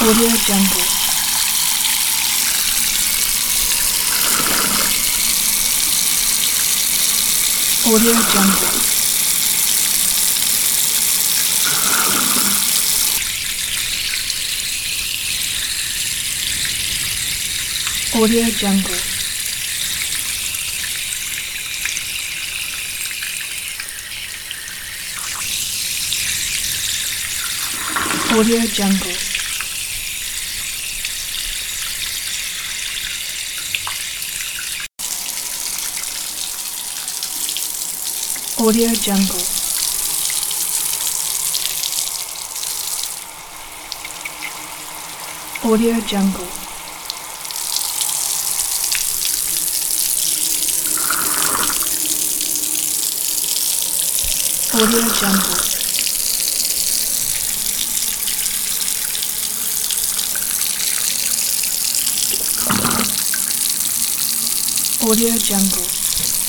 Audio Jungle. Audio Jungle. Audio Jungle. Audio Jungle. Audio Jungle. Audio Jungle. Audio Jungle. Audio Jungle.